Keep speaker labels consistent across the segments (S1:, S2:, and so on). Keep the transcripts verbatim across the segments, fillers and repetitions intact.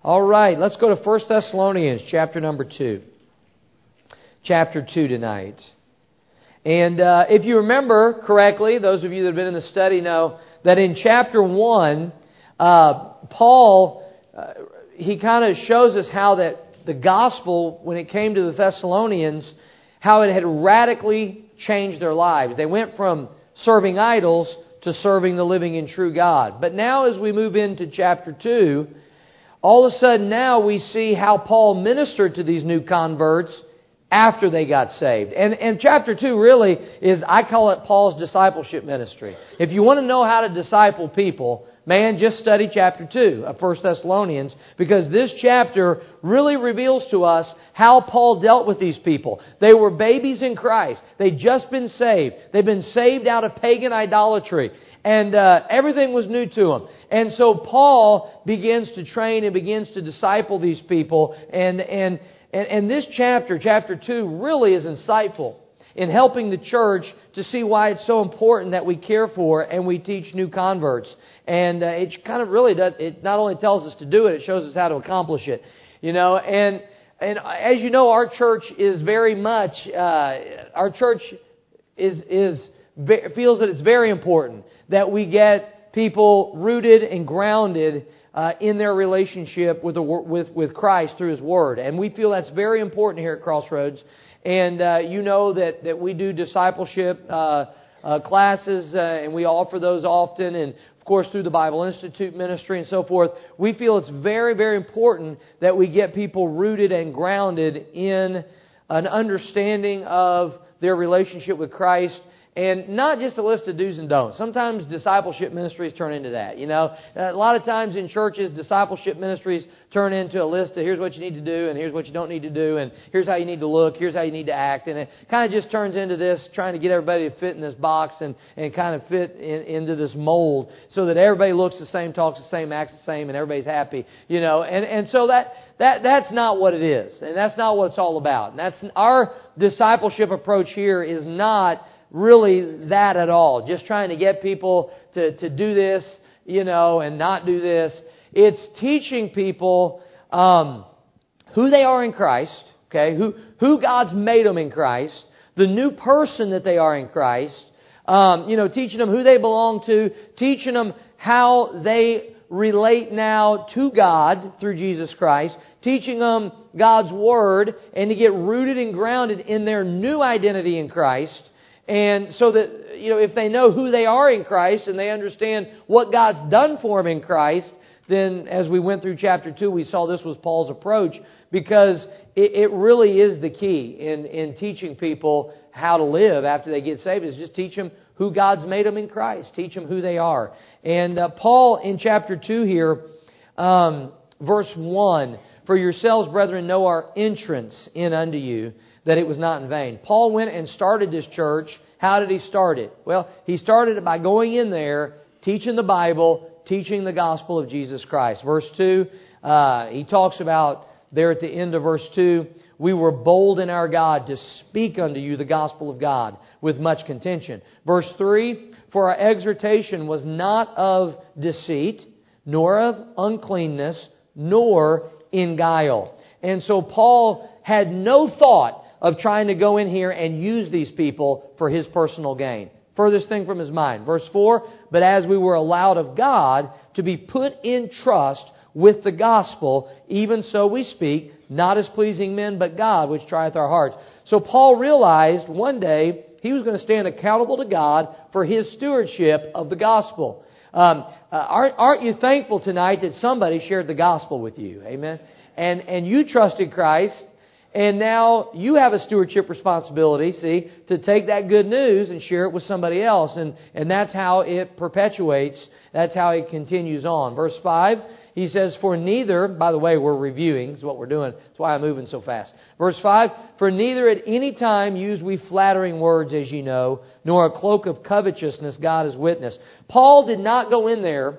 S1: All right, let's go to First Thessalonians chapter number two. Chapter two tonight. And uh, if you remember correctly, those of you that have been in the study know that in chapter one, uh, Paul, uh, he kind of shows us how that the gospel, when it came to the Thessalonians, how it had radically changed their lives. They went from serving idols to serving the living and true God. But now as we move into chapter two, all of a sudden now we see how Paul ministered to these new converts after they got saved. And, and chapter two really is, I call it Paul's discipleship ministry. If you want to know how to disciple people, man, just study chapter two of First Thessalonians, because this chapter really reveals to us how Paul dealt with these people. They were babies in Christ. They'd just been saved. They'd been saved out of pagan idolatry. And uh, everything was new to them. And so Paul begins to train and begins to disciple these people. And, and, and, and this chapter, chapter two, really is insightful in helping the church to see why it's so important that we care for and we teach new converts. And uh, it kind of really does, it not only tells us to do it, it shows us how to accomplish it. You know, and and as you know, our church is very much, uh, our church is is feels that it's very important that we get people rooted and grounded uh, in their relationship with, the, with with Christ through His Word. And we feel that's very important here at Crossroads. And uh, you know that, that we do discipleship uh, uh, classes, uh, and we offer those often, and of course through the Bible Institute ministry and so forth. We feel it's very, very important that we get people rooted and grounded in an understanding of their relationship with Christ. And not just a list of do's and don'ts. Sometimes discipleship ministries turn into that, you know. A lot of times in churches, discipleship ministries turn into a list of here's what you need to do and here's what you don't need to do and here's how you need to look, here's how you need to act. And it kind of just turns into this, trying to get everybody to fit in this box and, and kind of fit in, into this mold so that everybody looks the same, talks the same, acts the same, and everybody's happy, you know. And, and so that... That that's not what it is. And that's not what it's all about. And that's our discipleship approach here is not really that at all. Just trying to get people to, to do this, you know, and not do this. It's teaching people um, who they are in Christ, okay, who, who God's made them in Christ, the new person that they are in Christ, um, you know, teaching them who they belong to, teaching them how they relate now to God through Jesus Christ, teaching them God's Word, and to get rooted and grounded in their new identity in Christ. And so that, you know, if they know who they are in Christ and they understand what God's done for them in Christ, then as we went through chapter two, we saw this was Paul's approach, because it, it really is the key in, in teaching people how to live after they get saved, is just teach them who God's made them in Christ. Teach them who they are. And uh, Paul in chapter two here, um, verse one, for yourselves, brethren, know our entrance in unto you, that it was not in vain. Paul went and started this church. How did he start it? Well, he started it by going in there, teaching the Bible, teaching the gospel of Jesus Christ. Verse two, uh, he talks about there at the end of verse two, we were bold in our God to speak unto you the gospel of God with much contention. Verse three, for our exhortation was not of deceit, nor of uncleanness, nor in guile. And so Paul had no thought of trying to go in here and use these people for his personal gain. Furthest thing from his mind. Verse four, but as we were allowed of God to be put in trust with the gospel, even so we speak, not as pleasing men, but God, which trieth our hearts. So Paul realized one day he was going to stand accountable to God for his stewardship of the gospel. Um, uh, aren't, aren't you thankful tonight that somebody shared the gospel with you? Amen. And and you trusted Christ, and now you have a stewardship responsibility, see, to take that good news and share it with somebody else. And, and that's how it perpetuates. That's how it continues on. Verse five, he says, for neither, by the way, we're reviewing, is what we're doing. That's why I'm moving so fast. Verse five, for neither at any time use we flattering words, as ye know, nor a cloak of covetousness, God is witness. Paul did not go in there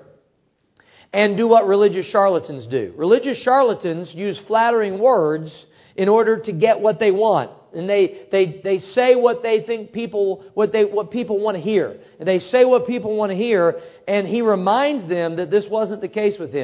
S1: and do what religious charlatans do. Religious charlatans use flattering words in order to get what they want. And they, they, they say what they think people, what they, what people want to hear. And they say what people want to hear, and he reminds them that this wasn't the case with him.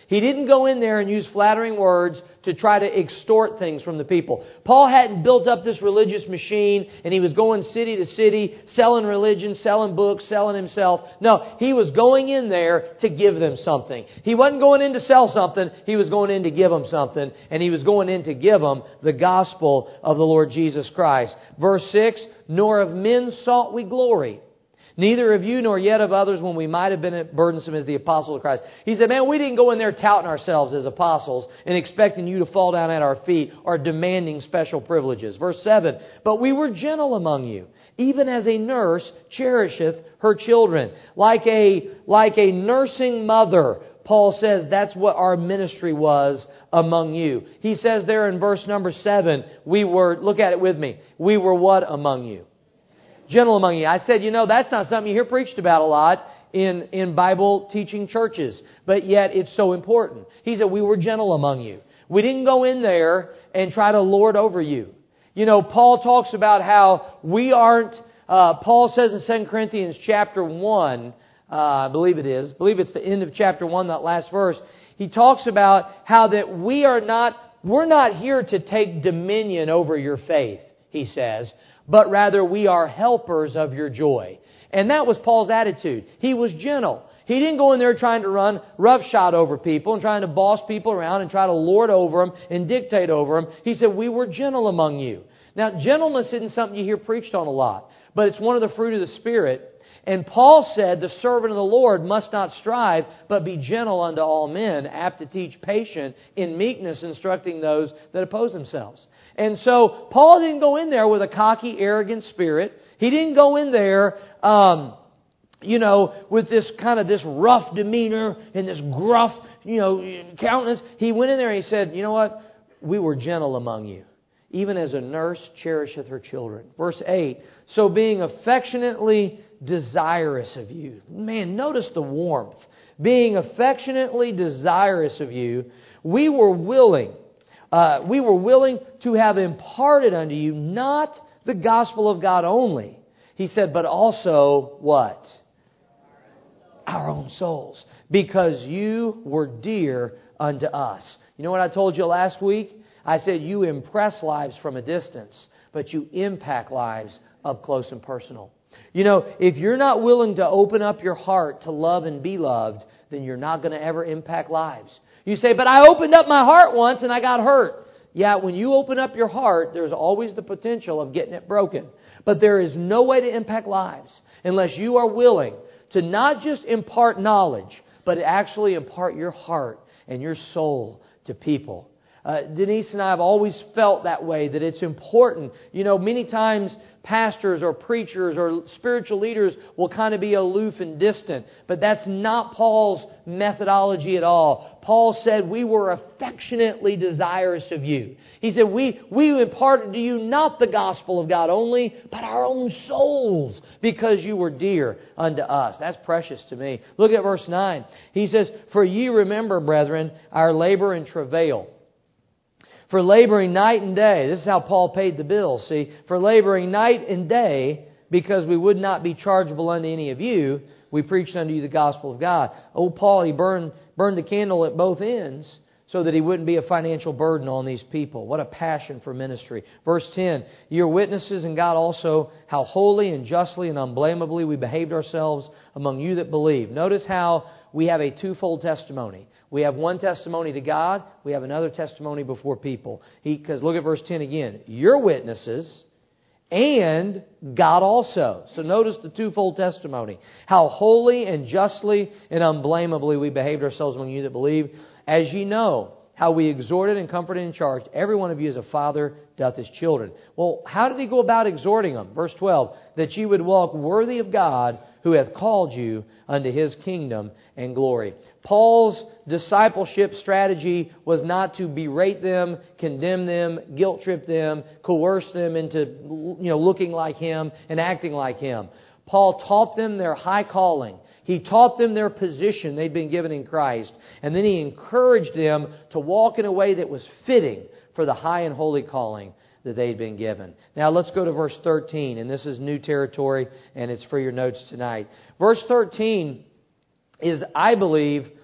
S1: He didn't go in there and use flattering words to try to extort things from the people. Paul hadn't built up this religious machine and he was going city to city, selling religion, selling books, selling himself. No, he was going in there to give them something. He wasn't going in to sell something. He was going in to give them something. And he was going in to give them the gospel of the Lord Jesus Christ. Verse six, nor of men sought we glory. Neither of you nor yet of others when we might have been burdensome as the apostles of Christ. He said, man, we didn't go in there touting ourselves as apostles and expecting you to fall down at our feet or demanding special privileges. Verse seven, but we were gentle among you, even as a nurse cherisheth her children. Like a, like a nursing mother, Paul says that's what our ministry was among you. He says there in verse number seven, we were, look at it with me, we were what among you? Gentle among you. I said, you know, that's not something you hear preached about a lot in, in Bible teaching churches. But yet it's so important. He said, we were gentle among you. We didn't go in there and try to lord over you. You know, Paul talks about how we aren't, uh, Paul says in Second Corinthians chapter one, uh, I believe it is, I believe it's the end of chapter one, that last verse. He talks about how that we are not, we're not here to take dominion over your faith, he says, but rather we are helpers of your joy. And that was Paul's attitude. He was gentle. He didn't go in there trying to run roughshod over people and trying to boss people around and try to lord over them and dictate over them. He said, we were gentle among you. Now, gentleness isn't something you hear preached on a lot, but it's one of the fruit of the Spirit. And Paul said, the servant of the Lord must not strive, but be gentle unto all men, apt to teach, patient, in meekness, instructing those that oppose themselves. And so Paul didn't go in there with a cocky, arrogant spirit. He didn't go in there, um, you know, with this kind of this rough demeanor and this gruff, you know, countenance. He went in there and he said, you know what? We were gentle among you, even as a nurse cherisheth her children. Verse eight, so being affectionately desirous of you. Man, notice the warmth. Being affectionately desirous of you, we were willing Uh, we were willing to have imparted unto you not the gospel of God only. He said, but also what? Our own souls. Because you were dear unto us. You know what I told you last week? I said you impress lives from a distance, but you impact lives up close and personal. You know, if you're not willing to open up your heart to love and be loved, then you're not going to ever impact lives. You say, but I opened up my heart once and I got hurt. Yeah, when you open up your heart, there's always the potential of getting it broken. But there is no way to impact lives unless you are willing to not just impart knowledge, but actually impart your heart and your soul to people. Uh, Denise and I have always felt that way, that it's important. You know, many times pastors or preachers or spiritual leaders will kind of be aloof and distant. But that's not Paul's methodology at all. Paul said, we were affectionately desirous of you. He said, we, we imparted to you not the gospel of God only, but our own souls, because you were dear unto us. That's precious to me. Look at verse nine. He says, for ye remember, brethren, our labor and travail. For laboring night and day. This is how Paul paid the bills, see. For laboring night and day, because we would not be chargeable unto any of you, we preached unto you the gospel of God. Oh, Paul, he burned, burned the candle at both ends so that he wouldn't be a financial burden on these people. What a passion for ministry. Verse ten, ye are witnesses in God also how holy and justly and unblameably we behaved ourselves among you that believe. Notice how we have a twofold testimony. We have one testimony to God. We have another testimony before people. Because look at verse ten again. You're witnesses and God also. So notice the twofold testimony. How holy and justly and unblameably we behaved ourselves among you that believe. As ye know, how we exhorted and comforted and charged every one of you as a father doth his children. Well, how did he go about exhorting them? Verse twelve. That ye would walk worthy of God, who hath called you unto His kingdom and glory. Paul's discipleship strategy was not to berate them, condemn them, guilt trip them, coerce them into, you know, looking like him and acting like him. Paul taught them their high calling. He taught them their position they'd been given in Christ. And then he encouraged them to walk in a way that was fitting for the high and holy calling that they'd been given. Now let's go to verse thirteen, and this is new territory, and it's for your notes tonight. Verse thirteen is, I believe,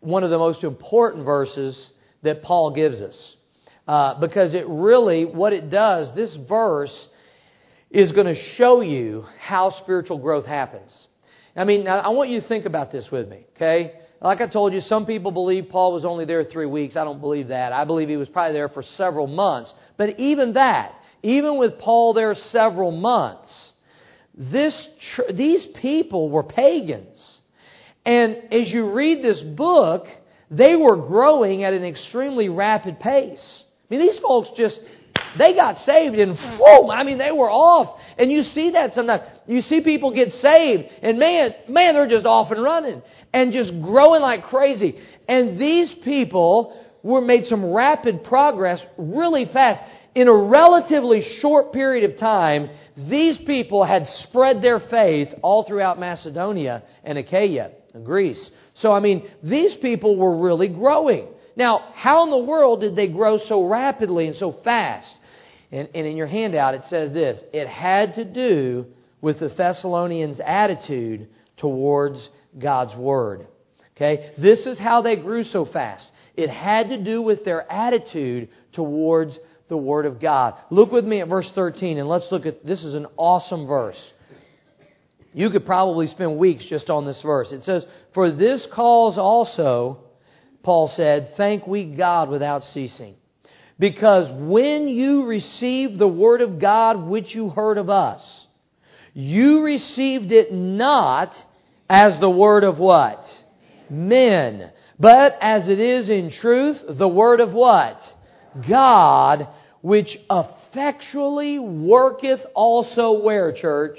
S1: one of the most important verses that Paul gives us. Uh, because it really, what it does, this verse is going to show you how spiritual growth happens. I mean, now, I want you to think about this with me, okay? Like I told you, some people believe Paul was only there three weeks. I don't believe that. I believe he was probably there for several months. But even that, even with Paul there several months, this tr- these people were pagans. And as you read this book, they were growing at an extremely rapid pace. I mean, these folks just, they got saved and whoa, I mean, they were off. And you see that sometimes. You see people get saved and man, man, they're just off and running and just growing like crazy. And these people were made some rapid progress really fast. In a relatively short period of time, these people had spread their faith all throughout Macedonia and Achaia and Greece. So, I mean, these people were really growing. Now, how in the world did they grow so rapidly and so fast? And, and in your handout, it says this. It had to do with the Thessalonians' attitude towards God's Word. Okay? This is how they grew so fast. It had to do with their attitude towards the Word of God. Look with me at verse thirteen, and let's look at, this is an awesome verse. You could probably spend weeks just on this verse. It says, "For this cause also," Paul said, "thank we God without ceasing. Because when you received the Word of God which you heard of us, you received it not as the Word of" what? "Men. But as it is in truth, the Word of" what? "God, which effectually worketh also" where, church?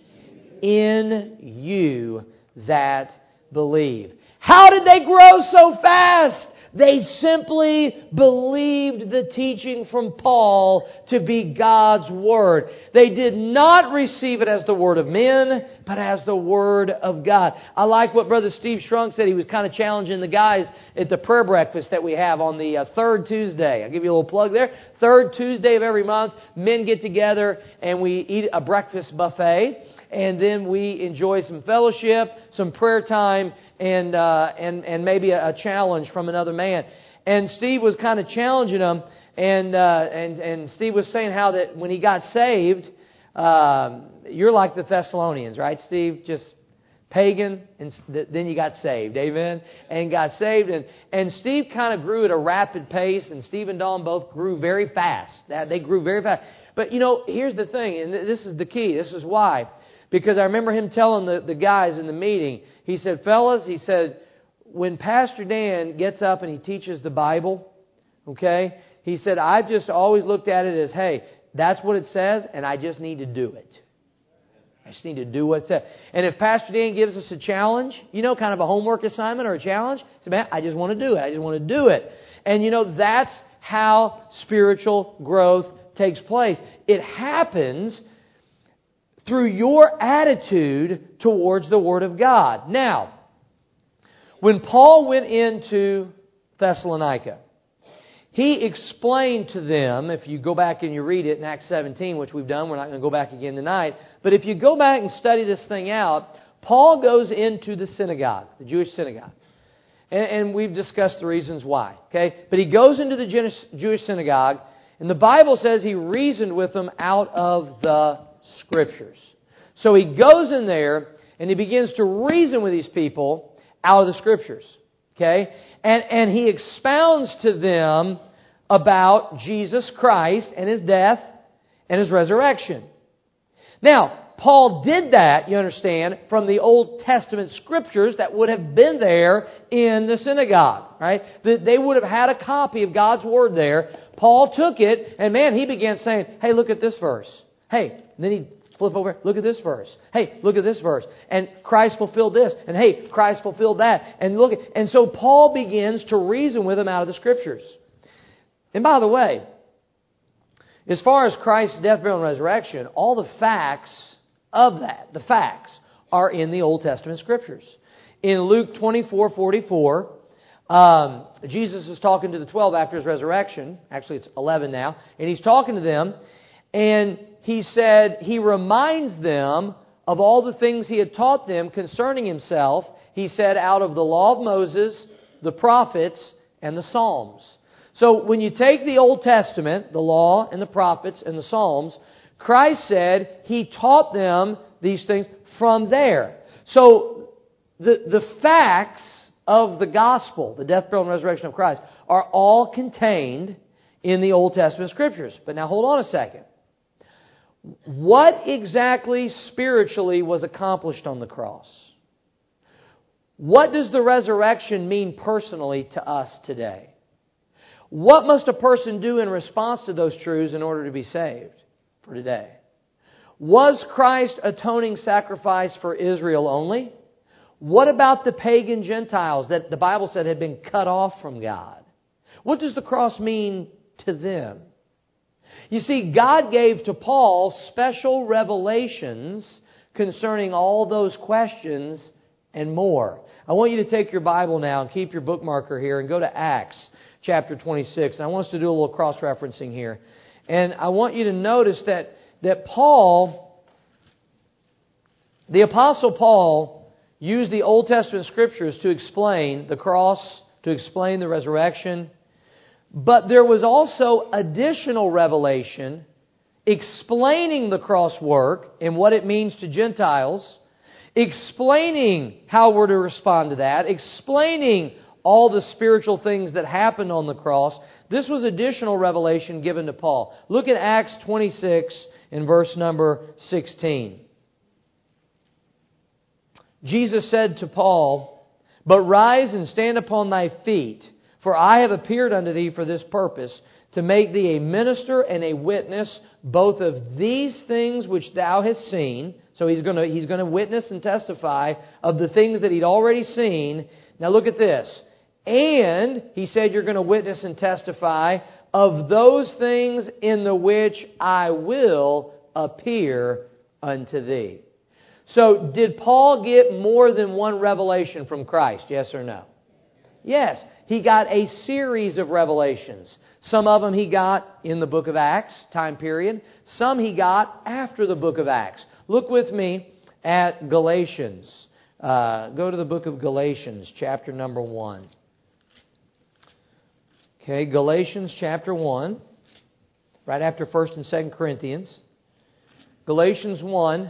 S1: "In you that believe." How did they grow so fast? They simply believed the teaching from Paul to be God's Word. They did not receive it as the Word of men, but as the Word of God. I like what Brother Steve Shrunk said. He was kind of challenging the guys at the prayer breakfast that we have on the uh, third Tuesday. I'll give you a little plug there. Third Tuesday of every month, men get together and we eat a breakfast buffet. And then we enjoy some fellowship, some prayer time, and uh, and and maybe a, a challenge from another man. And Steve was kind of challenging them, and uh, and and Steve was saying how that when he got saved, uh, you're like the Thessalonians, right, Steve? Just pagan, and then you got saved, amen, and got saved. And and Steve kind of grew at a rapid pace, and Steve and Dawn both grew very fast. That they grew very fast. But you know, here's the thing, and this is the key. This is why. Because I remember him telling the, the guys in the meeting, he said, "Fellas," he said, "when Pastor Dan gets up and he teaches the Bible, okay, he said, I've just always looked at it as, hey, that's what it says, and I just need to do it. I just need to do what it says." And if Pastor Dan gives us a challenge, you know, kind of a homework assignment or a challenge, he said, "Man, I just want to do it. I just want to do it." And you know, that's how spiritual growth takes place. It happens through your attitude towards the Word of God. Now, when Paul went into Thessalonica, he explained to them, if you go back and you read it in Acts seventeen, which we've done, we're not going to go back again tonight, but if you go back and study this thing out, Paul goes into the synagogue, the Jewish synagogue. And, and we've discussed the reasons why. Okay, but he goes into the Jewish synagogue, and the Bible says he reasoned with them out of the Scriptures. So he goes in there and he begins to reason with these people out of the Scriptures. Okay? And, and he expounds to them about Jesus Christ and His death and His resurrection. Now, Paul did that, you understand, from the Old Testament Scriptures that would have been there in the synagogue. Right? They would have had a copy of God's Word there. Paul took it and man, he began saying, "Hey, look at this verse. Hey," then he'd flip over, "Look at this verse. Hey, look at this verse. And Christ fulfilled this. And hey, Christ fulfilled that. And look at," and so Paul begins to reason with them out of the Scriptures. And by the way, as far as Christ's death, burial, and resurrection, all the facts of that, the facts, are in the Old Testament Scriptures. In Luke twenty-four forty-four, um, Jesus is talking to the twelve after His resurrection. Actually, it's eleven now. And He's talking to them. And He said, He reminds them of all the things He had taught them concerning Himself. He said, out of the law of Moses the prophets, and the Psalms. So when you take the Old Testament, the law and the prophets and the Psalms, Christ said He taught them these things from there. So the, the facts of the gospel, the death, burial, and resurrection of Christ, are all contained in the Old Testament Scriptures. But now hold on a second. What exactly spiritually was accomplished on the cross? What does the resurrection mean personally to us today? What must a person do in response to those truths in order to be saved for today? Was Christ's atoning sacrifice for Israel only? What about the pagan Gentiles that the Bible said had been cut off from God? What does the cross mean to them? You see, God gave to Paul special revelations concerning all those questions and more. I want you to take your Bible now and keep your bookmarker here and go to Acts chapter twenty-six. And I want us to do a little cross-referencing here. And I want you to notice that, that Paul, the Apostle Paul, used the Old Testament Scriptures to explain the cross, to explain the resurrection. But there was also additional revelation explaining the cross work and what it means to Gentiles, explaining how we're to respond to that, explaining all the spiritual things that happened on the cross. This was additional revelation given to Paul. Look at Acts twenty-six in verse number sixteen. Jesus said to Paul, "But rise and stand upon thy feet, for I have appeared unto thee for this purpose, to make thee a minister and a witness both of these things which thou hast seen." So he's going to, he's going to witness and testify of the things that he'd already seen. Now look at this. And he said you're going to witness and testify of those things in the which I will appear unto thee. So did Paul get more than one revelation from Christ? Yes or no? Yes. He got a series of revelations. Some of them he got in the book of Acts time period. Some he got after the book of Acts. Look with me at Galatians. Uh, go to the book of Galatians, chapter number one. Okay, Galatians chapter one, right after First and Second Corinthians. Galatians one.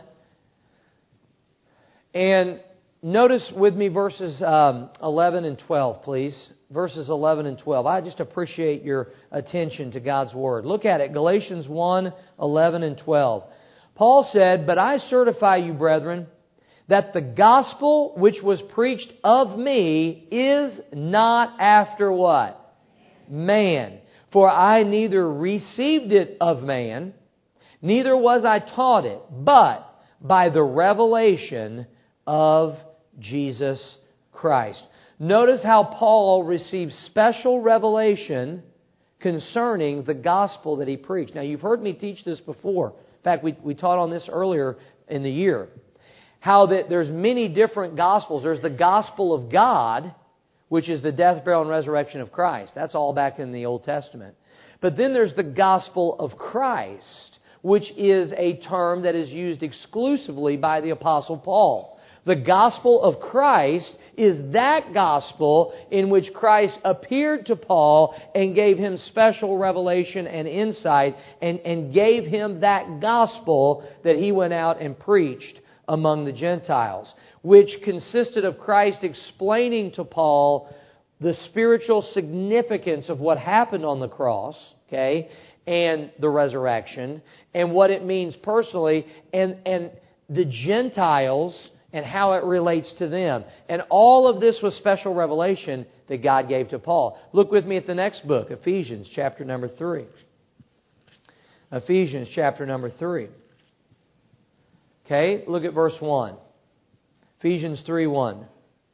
S1: And notice with me verses um, eleven and twelve, please. Verses eleven and twelve. I just appreciate your attention to God's Word. Look at it. Galatians one, eleven and twelve. Paul said, "But I certify you, brethren, that the gospel which was preached of me is not after what? Man. For I neither received it of man, neither was I taught it, but by the revelation of Jesus Christ." Notice how Paul received special revelation concerning the gospel that he preached. Now, you've heard me teach this before. In fact, we, we taught on this earlier in the year. How that there's many different gospels. There's the gospel of God, which is the death, burial, and resurrection of Christ. That's all back in the Old Testament. But then there's the gospel of Christ, which is a term that is used exclusively by the Apostle Paul. The gospel of Christ is that gospel in which Christ appeared to Paul and gave him special revelation and insight and, and gave him that gospel that he went out and preached among the Gentiles, which consisted of Christ explaining to Paul the spiritual significance of what happened on the cross, okay, and the resurrection, and what it means personally, and, and the Gentiles and how it relates to them. And all of this was special revelation that God gave to Paul. Look with me at the next book, Ephesians chapter number three. Ephesians chapter number three. Okay, look at verse one. Ephesians three one.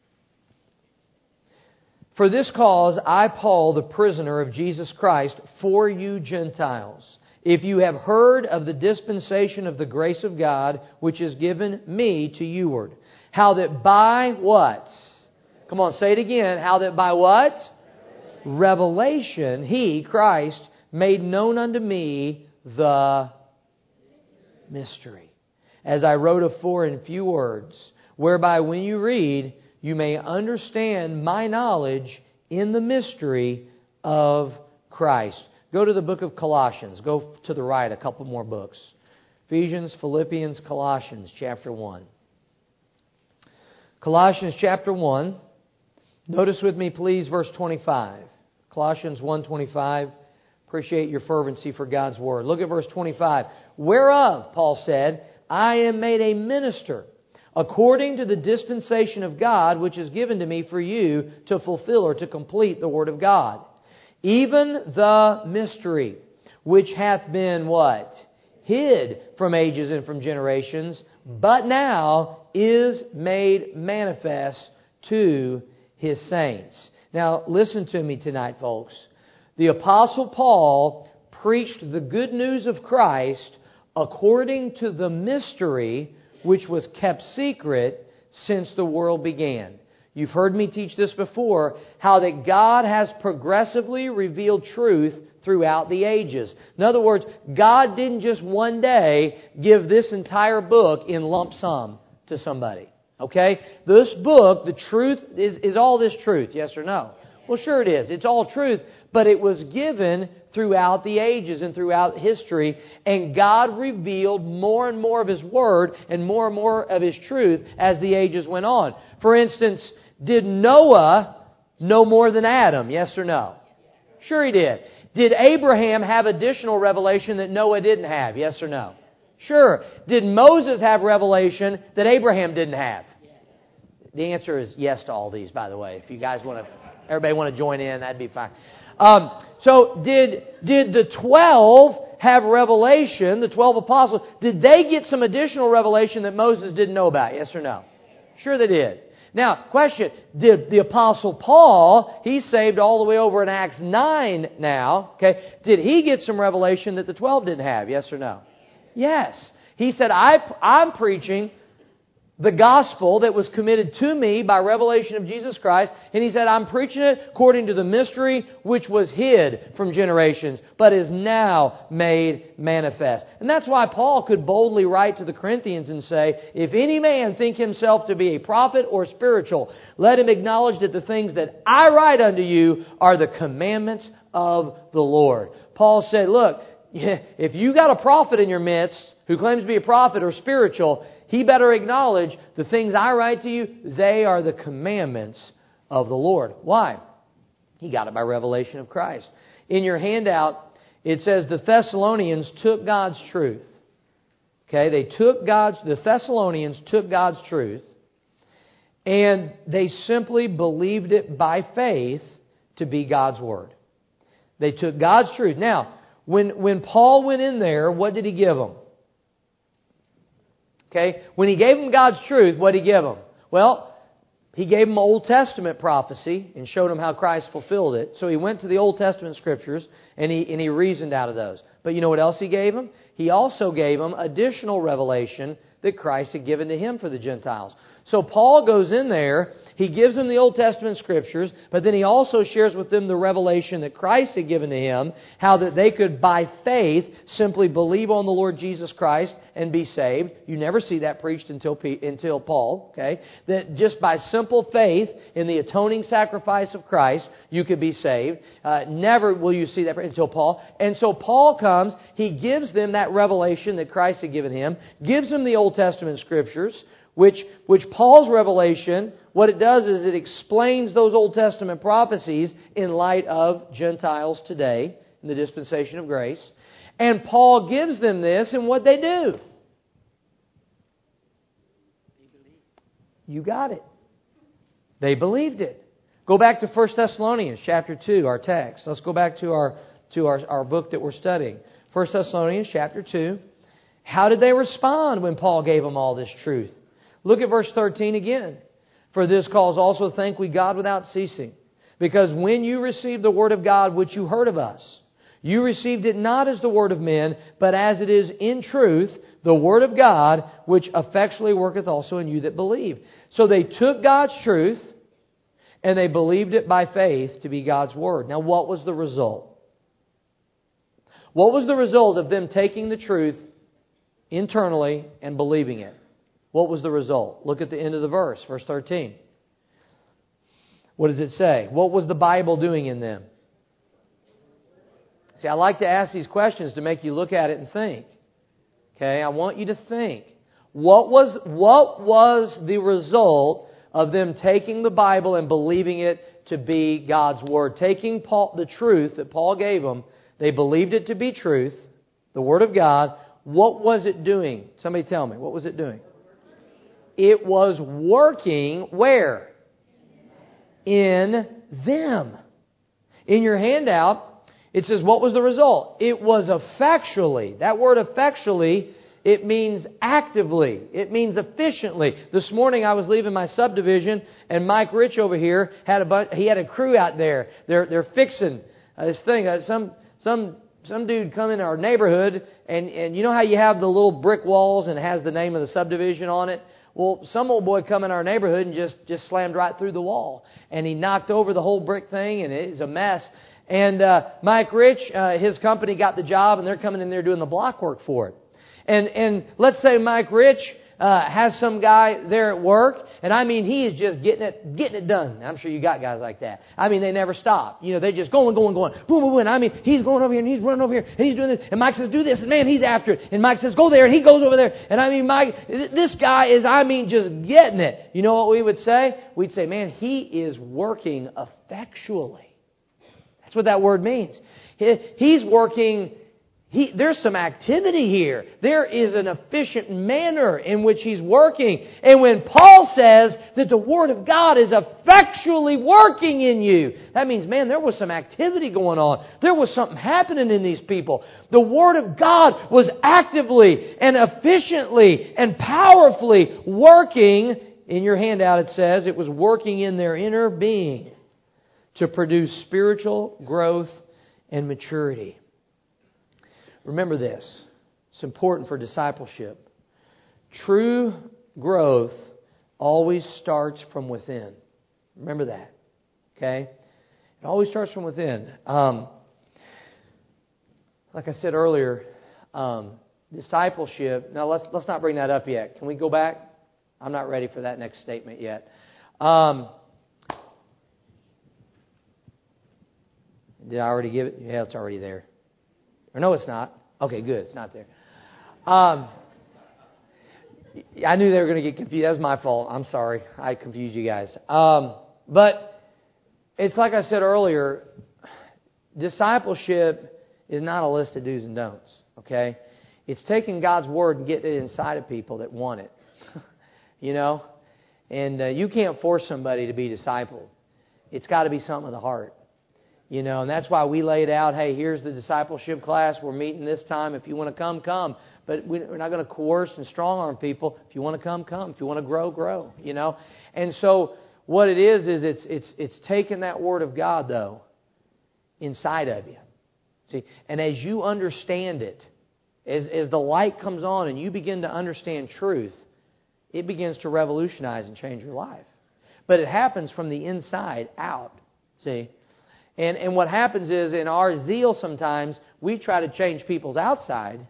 S1: "For this cause I, Paul, the prisoner of Jesus Christ, for you Gentiles, if you have heard of the dispensation of the grace of God, which is given me to youward, how that by what? Come on, say it again. How that by what? Revelation, He, Christ, made known unto me the mystery, as I wrote afore in few words, whereby when you read, you may understand my knowledge in the mystery of Christ. Go to the book of Colossians. Go to the right, a couple more books. Ephesians, Philippians, Colossians, chapter one. Colossians chapter one. Notice with me, please, verse twenty-five. Colossians one twenty-five. Appreciate your fervency for God's Word. Look at verse twenty-five. Whereof, Paul said, I am made a minister, according to the dispensation of God, which is given to me for you to fulfill or to complete the Word of God. Even the mystery, which hath been what? Hid from ages and from generations, but now is made manifest to His saints. Now, listen to me tonight, folks. The Apostle Paul preached the good news of Christ according to the mystery which was kept secret since the world began. You've heard me teach this before, how that God has progressively revealed truth throughout the ages. In other words, God didn't just one day give this entire book in lump sum to somebody. Okay? This book, the truth, is, is all this truth, yes or no? Well, sure it is. It's all truth, but it was given throughout the ages and throughout history, and God revealed more and more of His Word and more and more of His truth as the ages went on. For instance, did Noah know more than Adam, yes or no? Sure he did. Did Abraham have additional revelation that Noah didn't have, yes or no? Sure. Did Moses have revelation that Abraham didn't have? The answer is yes to all these, by the way. If you guys want to, everybody want to join in, that'd be fine. Um, so did did the twelve have revelation, the twelve apostles, did they get some additional revelation that Moses didn't know about? Yes or no? Sure they did. Now, question, did the Apostle Paul, he's saved all the way over in Acts nine now, okay, did he get some revelation that the twelve didn't have? Yes or no? Yes. He said, I, I'm preaching the gospel that was committed to me by revelation of Jesus Christ. And he said, I'm preaching it according to the mystery which was hid from generations, but is now made manifest. And that's why Paul could boldly write to the Corinthians and say, if any man think himself to be a prophet or spiritual, let him acknowledge that the things that I write unto you are the commandments of the Lord. Paul said, look, if you got a prophet in your midst who claims to be a prophet or spiritual, he better acknowledge the things I write to you, they are the commandments of the Lord. Why? He got it by revelation of Christ. In your handout, it says the Thessalonians took God's truth. Okay, they took God's, the Thessalonians took God's truth, and they simply believed it by faith to be God's Word. They took God's truth. Now, when, when Paul went in there, what did he give them? Okay, when he gave them God's truth, what did he give them? Well, he gave them Old Testament prophecy and showed them how Christ fulfilled it. So he went to the Old Testament Scriptures and he, and he reasoned out of those. But you know what else he gave them? He also gave them additional revelation that Christ had given to him for the Gentiles. So Paul goes in there, he gives them the Old Testament Scriptures, but then he also shares with them the revelation that Christ had given to him, how that they could, by faith, simply believe on the Lord Jesus Christ and be saved. You never see that preached until until Paul, okay? That just by simple faith in the atoning sacrifice of Christ, you could be saved. Uh, never will you see that until Paul. And so Paul comes, he gives them that revelation that Christ had given him, gives them the Old Testament Scriptures, which which Paul's revelation, what it does is it explains those Old Testament prophecies in light of Gentiles today in the dispensation of grace. And Paul gives them this, and what they do? You got it. They believed it. Go back to First Thessalonians chapter two, our text. Let's go back to our to our, our book that we're studying. First Thessalonians chapter two. How did they respond when Paul gave them all this truth? Look at verse thirteen again. For this cause also thank we God without ceasing, because when you received the word of God which you heard of us, you received it not as the word of men, but as it is in truth, the word of God, which effectually worketh also in you that believe. So they took God's truth, and they believed it by faith to be God's word. Now what was the result? What was the result of them taking the truth internally and believing it? What was the result? Look at the end of the verse, verse thirteen. What does it say? What was the Bible doing in them? See, I like to ask these questions to make you look at it and think. Okay, I want you to think. What was, what was the result of them taking the Bible and believing it to be God's Word? Taking Paul, the truth that Paul gave them, they believed it to be truth, the Word of God. What was it doing? Somebody tell me. What was it doing? It was working where? In them. In your handout, it says, what was the result? It was effectually. That word effectually, it means actively. It means efficiently. This morning I was leaving my subdivision, and Mike Rich over here had a bunch, he had a crew out there. They're they're fixing uh, this thing. Uh, some some some dude come in our neighborhood, and and you know how you have the little brick walls and it has the name of the subdivision on it. Well, some old boy come in our neighborhood and just just slammed right through the wall, and he knocked over the whole brick thing, and it was a mess. And uh, Mike Rich, uh, his company got the job, and they're coming in there doing the block work for it. And and let's say Mike Rich uh, has some guy there at work, and I mean he is just getting it getting it done. I'm sure you got guys like that. I mean they never stop. You know they just going going going boom boom boom. I mean he's going over here and he's running over here and he's doing this. And Mike says do this, and man he's after it. And Mike says go there, and he goes over there. And I mean Mike, this guy is I mean just getting it. You know what we would say? We'd say man he is working effectually. That's what that word means. He's working, he, there's some activity here. There is an efficient manner in which he's working. And when Paul says that the Word of God is effectually working in you, that means, man, there was some activity going on. There was something happening in these people. The Word of God was actively and efficiently and powerfully working. In your handout it says it was working in their inner being to produce spiritual growth and maturity. Remember this. It's important for discipleship. True growth always starts from within. Remember that. Okay? It always starts from within. Um, like I said earlier, um, discipleship... Now, let's, let's not bring that up yet. Can we go back? I'm not ready for that next statement yet. Um... Did I already give it? Yeah, it's already there. Or no, it's not. Okay, good. It's not there. Um, I knew they were going to get confused. That was my fault. I'm sorry. I confused you guys. Um, but it's like I said earlier, discipleship is not a list of do's and don'ts. Okay? It's taking God's Word and getting it inside of people that want it. You know? And uh, you can't force somebody to be discipled. It's got to be something of the heart. You know, and that's why we laid out, hey, here's the discipleship class. We're meeting this time. If you want to come, come. But we're not going to coerce and strong-arm people. If you want to come, come. If you want to grow, grow. You know? And so what it is, is it's it's it's taking that Word of God, though, inside of you. See? And as you understand it, as, as the light comes on and you begin to understand truth, it begins to revolutionize and change your life. But it happens from the inside out. See? And and what happens is, in our zeal sometimes, we try to change people's outside,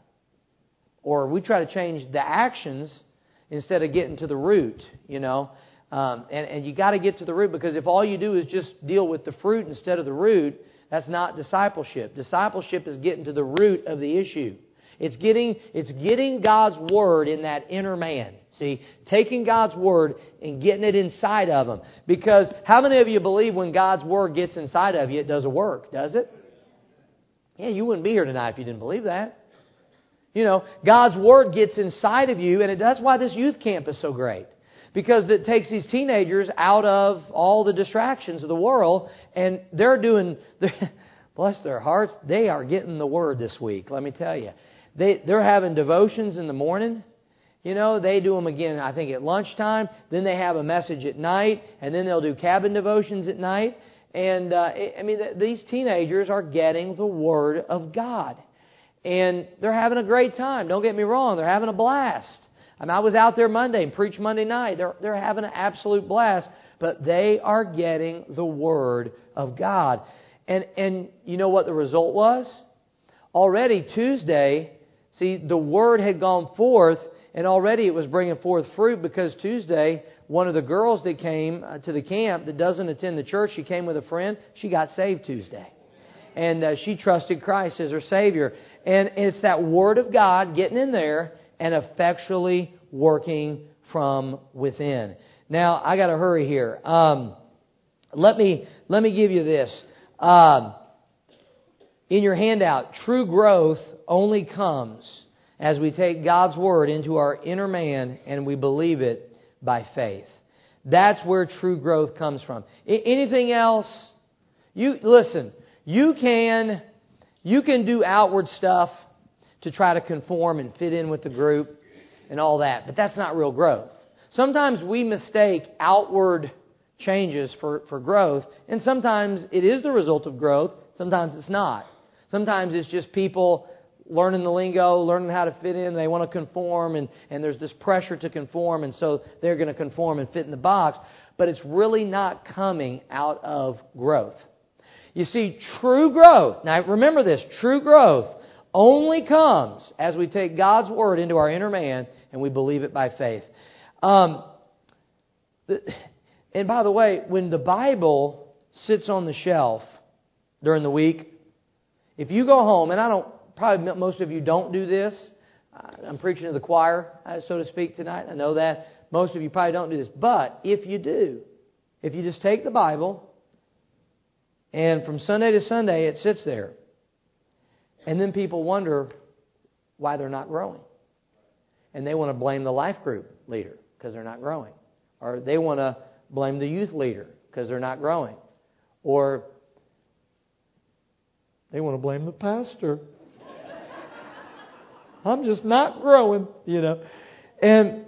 S1: or we try to change the actions instead of getting to the root, you know. Um, and, and you got to get to the root, because if all you do is just deal with the fruit instead of the root, that's not discipleship. Discipleship is getting to the root of the issue. It's getting it's getting God's Word in that inner man. See, taking God's Word and getting it inside of them. Because how many of you believe when God's Word gets inside of you, it does a work? Does it? Yeah, you wouldn't be here tonight if you didn't believe that. You know, God's Word gets inside of you, and it, that's why this youth camp is so great. Because it takes these teenagers out of all the distractions of the world, and they're doing, they're, bless their hearts, they are getting the Word this week, let me tell you. They, they're having devotions in the morning. You know, they do them again, I think, at lunchtime. Then they have a message at night. And then they'll do cabin devotions at night. And, uh, I mean, th- these teenagers are getting the Word of God. And they're having a great time. Don't get me wrong. They're having a blast. I mean, I was out there Monday and preached Monday night. They're, they're having an absolute blast. But they are getting the Word of God. And, and you know what the result was? Already Tuesday, see, the Word had gone forth, and already it was bringing forth fruit, because Tuesday one of the girls that came uh, to the camp that doesn't attend the church, she came with a friend, she got saved Tuesday. And uh, she trusted Christ as her Savior. And it's that Word of God getting in there and effectually working from within. Now, I got to hurry here. Um, let me let me give you this. Um, in your handout, true growth only comes as we take God's Word into our inner man and we believe it by faith. That's where true growth comes from. I- anything else? You listen. You can you can do outward stuff to try to conform and fit in with the group and all that, but that's not real growth. Sometimes we mistake outward changes for, for growth, and sometimes it is the result of growth, sometimes it's not. Sometimes it's just people learning the lingo, learning how to fit in, they want to conform, and, and there's this pressure to conform, and so they're going to conform and fit in the box, but it's really not coming out of growth. You see, true growth, now remember this, true growth only comes as we take God's Word into our inner man and we believe it by faith. Um, and by the way, when the Bible sits on the shelf during the week, if you go home, and I don't, probably most of you don't do this. I'm preaching to the choir, so to speak, tonight. I know that. Most of you probably don't do this. But if you do, if you just take the Bible, and from Sunday to Sunday it sits there, and then people wonder why they're not growing. And they want to blame the life group leader because they're not growing. Or they want to blame the youth leader because they're not growing. Or they want to blame the pastor. I'm just not growing, you know. And,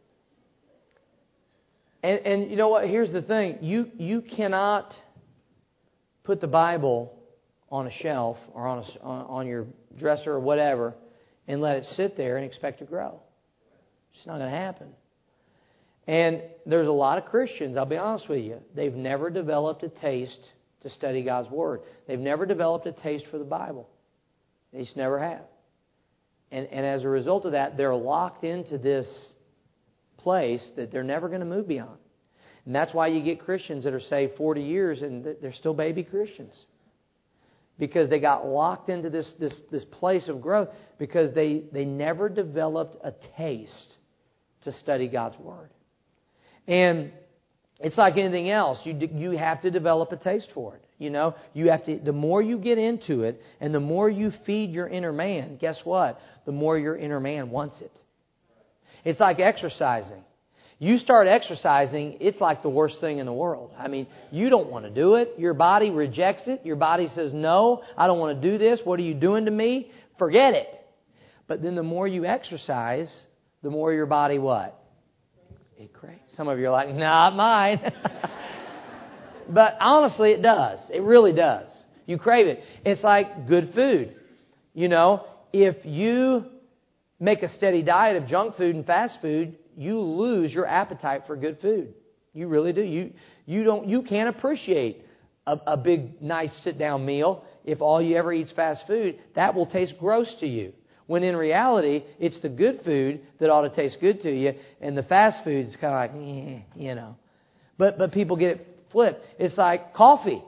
S1: and and you know what? Here's the thing. You you cannot put the Bible on a shelf or on a, on, on your dresser or whatever and let it sit there and expect to grow. It's not going to happen. And there's a lot of Christians, I'll be honest with you, they've never developed a taste to study God's Word. They've never developed a taste for the Bible. They just never have. And, and as a result of that, they're locked into this place that they're never going to move beyond. And that's why you get Christians that are saved forty years and they're still baby Christians. Because they got locked into this, this, this place of growth because they, they never developed a taste to study God's Word. And it's like anything else. You you have to develop a taste for it. You know, you have to. The more you get into it, and the more you feed your inner man, guess what? The more your inner man wants it. It's like exercising. You start exercising, it's like the worst thing in the world. I mean, you don't want to do it. Your body rejects it. Your body says, "No, I don't want to do this. What are you doing to me? Forget it." But then the more you exercise, the more your body what? It craves. Some of you are like, not mine. But honestly, it does. It really does. You crave it. It's like good food. You know, if you make a steady diet of junk food and fast food, you lose your appetite for good food. You really do. You you don't. You can't appreciate a, a big, nice sit-down meal if all you ever eat is fast food. That will taste gross to you. When in reality, it's the good food that ought to taste good to you, and the fast food is kind of like, eh, you know. But but people get it flipped. It's like coffee.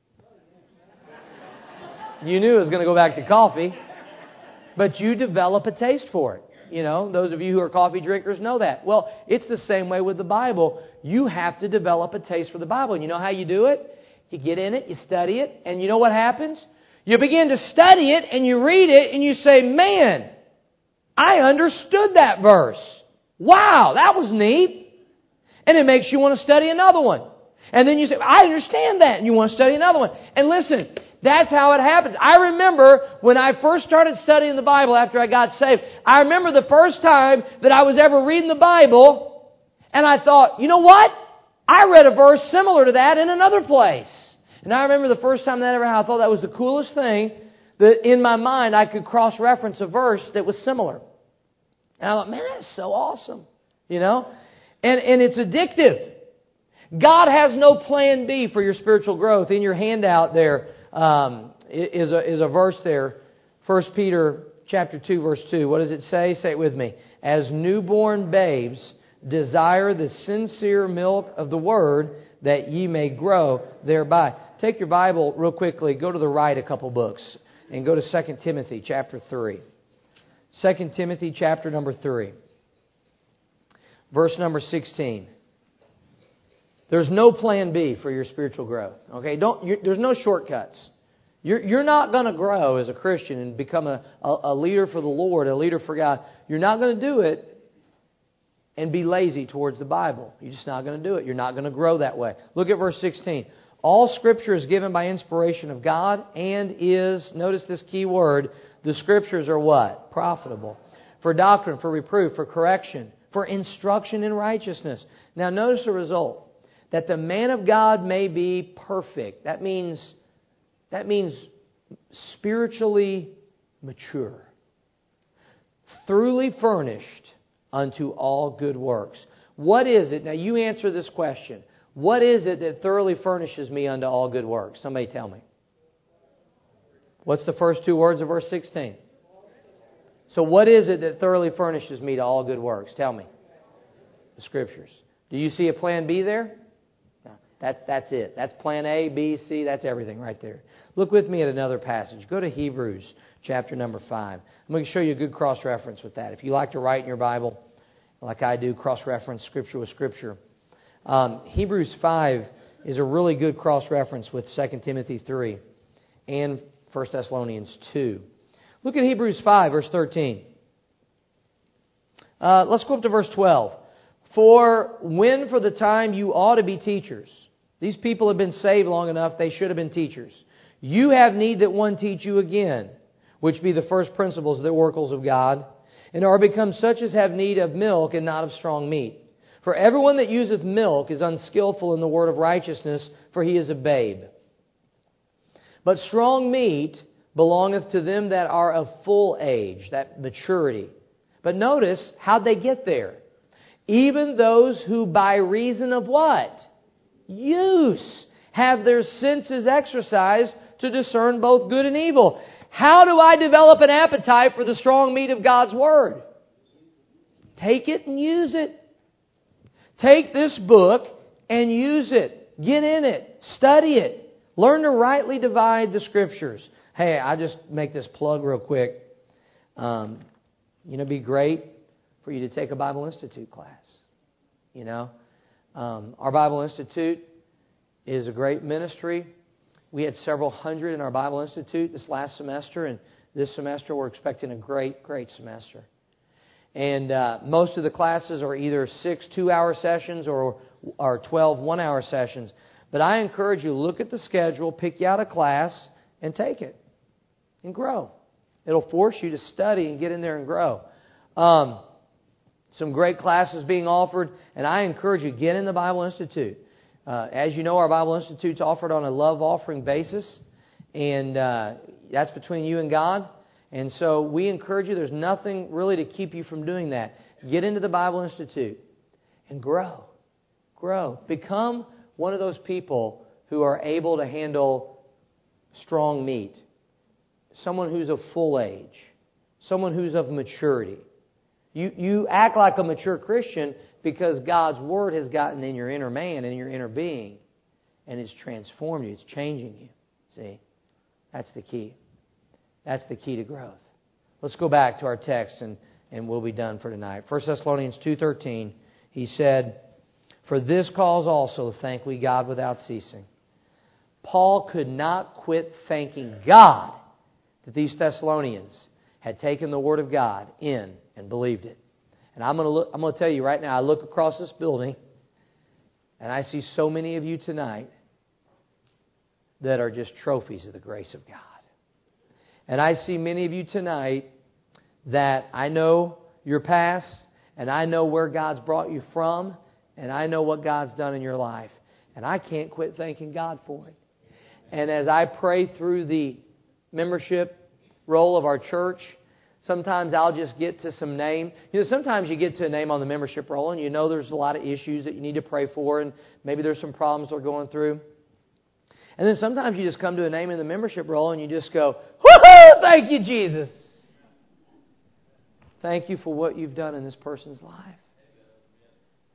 S1: You knew it was going to go back to coffee, but you develop a taste for it. You know, those of you who are coffee drinkers know that. Well, it's the same way with the Bible. You have to develop a taste for the Bible. And you know how you do it? You get in it, you study it, and you know what happens? You begin to study it and you read it and you say, man, I understood that verse. Wow, that was neat. And it makes you want to study another one. And then you say, I understand that. And you want to study another one. And listen, that's how it happens. I remember when I first started studying the Bible after I got saved, I remember the first time that I was ever reading the Bible and I thought, you know what? I read a verse similar to that in another place. And I remember the first time that ever happened, I thought that was the coolest thing, that in my mind I could cross-reference a verse that was similar. And I thought, man, that's so awesome. You know? And, and it's addictive. God has no plan B for your spiritual growth. In your handout there um, is, a, is a verse there. First Peter chapter two, verse two. What does it say? Say it with me. As newborn babes, desire the sincere milk of the Word, that ye may grow thereby. Take your Bible real quickly, go to the right a couple books, and go to Second Timothy chapter three. Second Timothy chapter number three. Verse number sixteen. There's no plan B for your spiritual growth. Okay, don't. There's no shortcuts. You're you're not going to grow as a Christian and become a, a, a leader for the Lord, a leader for God. You're not going to do it and be lazy towards the Bible. You're just not going to do it. You're not going to grow that way. Look at verse sixteen. All Scripture is given by inspiration of God and is, notice this key word, the Scriptures are what? Profitable. For doctrine, for reproof, for correction, for instruction in righteousness. Now notice the result. That the man of God may be perfect. That means, that means spiritually mature. Thoroughly furnished unto all good works. What is it? Now you answer this question. What is it that thoroughly furnishes me unto all good works? Somebody tell me. What's the first two words of verse sixteen? So what is it that thoroughly furnishes me to all good works? Tell me. The Scriptures. Do you see a plan B there? No, that's, that's it. That's plan A, B, C. That's everything right there. Look with me at another passage. Go to Hebrews chapter number five. I'm going to show you a good cross-reference with that. If you like to write in your Bible, like I do, cross-reference Scripture with Scripture. Um, Hebrews five is a really good cross-reference with Second Timothy three and First Thessalonians two. Look at Hebrews five, verse thirteen. Uh, let's go up to verse twelve. For when for the time you ought to be teachers. These people have been saved long enough, they should have been teachers. You have need that one teach you again, which be the first principles of the oracles of God, and are become such as have need of milk and not of strong meat. For everyone that useth milk is unskillful in the word of righteousness, for he is a babe. But strong meat belongeth to them that are of full age, that maturity. But notice, how'd they get there? Even those who by reason of what? Use have their senses exercised to discern both good and evil. How do I develop an appetite for the strong meat of God's Word? Take it and use it. Take this book and use it. Get in it. Study it. Learn to rightly divide the Scriptures. Hey, I just make this plug real quick. Um, you know, it'd be great for you to take a Bible Institute class. You know, um, our Bible Institute is a great ministry. We had several hundred in our Bible Institute this last semester, and this semester we're expecting a great, great semester. And uh, most of the classes are either six two-hour sessions or, or twelve one-hour sessions. But I encourage you, look at the schedule, pick you out a class, and take it. And grow. It'll force you to study and get in there and grow. Um, some great classes being offered, and I encourage you, get in the Bible Institute. Uh, as you know, our Bible Institute's offered on a love offering basis, and uh, that's between you and God. And so we encourage you, there's nothing really to keep you from doing that. Get into the Bible Institute and grow. Grow. Become one of those people who are able to handle strong meat. Someone who's of full age. Someone who's of maturity. You, you act like a mature Christian because God's Word has gotten in your inner man, in your inner being, and it's transformed you. It's changing you. See? That's the key. That's the key to growth. Let's go back to our text and, and we'll be done for tonight. First Thessalonians two thirteen, he said, For this cause also thank we God without ceasing. Paul could not quit thanking God that these Thessalonians had taken the Word of God in and believed it. And I'm going to look, I'm going to tell you right now, I look across this building and I see so many of you tonight that are just trophies of the grace of God. And I see many of you tonight that I know your past, and I know where God's brought you from, and I know what God's done in your life. And I can't quit thanking God for it. And as I pray through the membership roll of our church, sometimes I'll just get to some name. You know, sometimes you get to a name on the membership roll, and you know there's a lot of issues that you need to pray for, and maybe there's some problems they're going through. And then sometimes you just come to a name in the membership roll and you just go, woohoo! Thank you, Jesus. Thank you for what you've done in this person's life.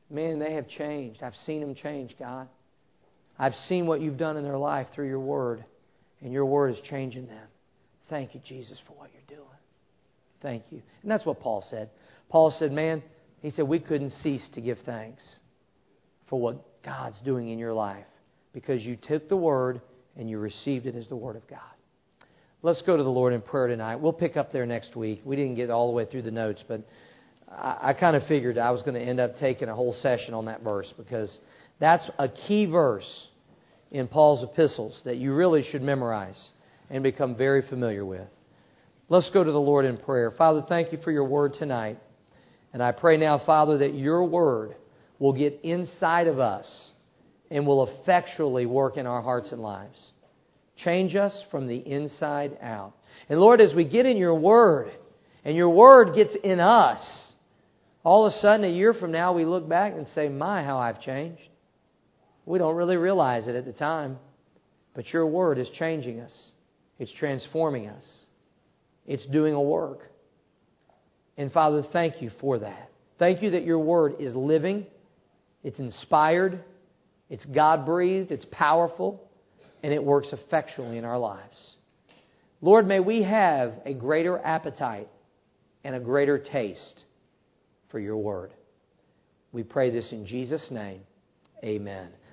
S1: Man, they have changed. I've seen them change, God. I've seen what You've done in their life through Your Word, and Your Word is changing them. Thank You, Jesus, for what You're doing. Thank You. And that's what Paul said. Paul said, man, he said, we couldn't cease to give thanks for what God's doing in your life because you took the Word and you received it as the Word of God. Let's go to the Lord in prayer tonight. We'll pick up there next week. We didn't get all the way through the notes, but I, I kind of figured I was going to end up taking a whole session on that verse because that's a key verse in Paul's epistles that you really should memorize and become very familiar with. Let's go to the Lord in prayer. Father, thank You for Your Word tonight. And I pray now, Father, that Your Word will get inside of us and will effectually work in our hearts and lives. Change us from the inside out. And Lord, as we get in Your Word and Your Word gets in us, all of a sudden a year from now we look back and say, my, how I've changed. We don't really realize it at the time, but Your Word is changing us. It's transforming us. It's doing a work. And Father, thank You for that. Thank You that Your Word is living, it's inspired, it's God-breathed, it's powerful, and it works effectually in our lives. Lord, may we have a greater appetite and a greater taste for Your Word. We pray this in Jesus' name. Amen.